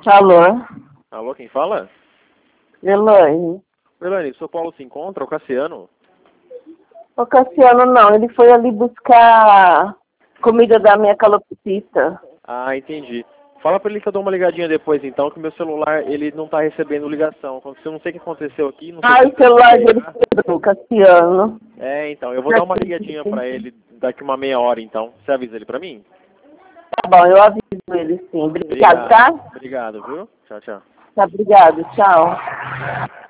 Alô? Alô, quem fala? Elaine. Elaine, o seu Paulo se encontra, o Cassiano? O Cassiano não, ele foi ali buscar comida da minha calopsita. Ah, entendi. Fala pra ele que eu dou uma ligadinha depois, então, que o meu celular, ele não tá recebendo ligação. Eu não sei o que aconteceu aqui, não sei Ai, se... o celular dele quebrou, Cassiano. É, então, eu vou dar uma ligadinha pra ele daqui uma meia hora, então. Você avisa ele pra mim? Tá bom, eu aviso ele sim. Obrigado, Obrigado. tá? Obrigado, viu? Tchau, tchau. Tá, obrigado, tchau.